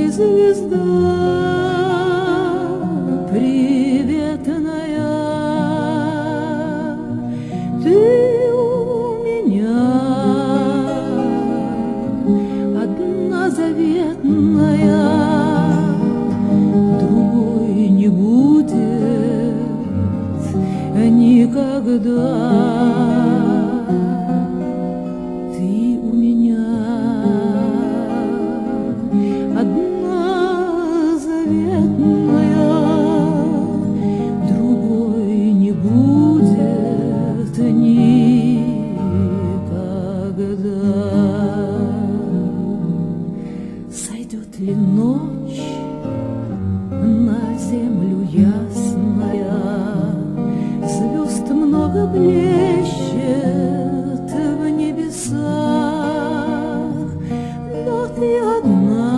звезда приветная, ты у меня одна заветная, другой не будет никогда. Ты у меня одна заветная, другой не будет никогда. Сойдет ли ночь на землю ясная, звезд много блещет в небесах, но ты одна,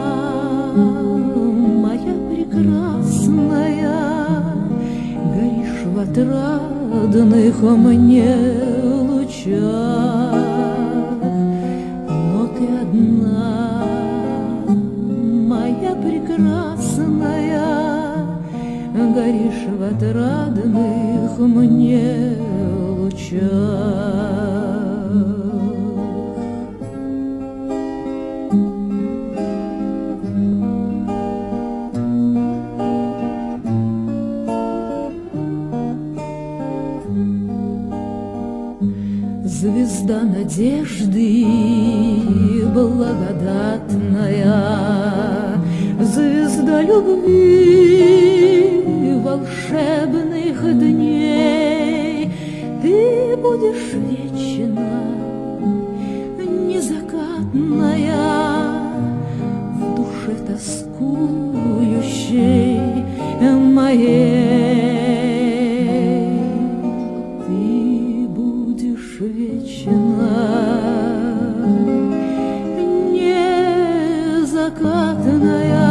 моя прекрасная, горишь в отрадных мне лучах, но ты одна, моя прекрасная, горишь в отрадных мне лучах. Звезда надежды благодатная, звезда любви волшебных дней, ты будешь вечно незакатная, в душе тоскующей моей. Ты будешь вечно незакатная,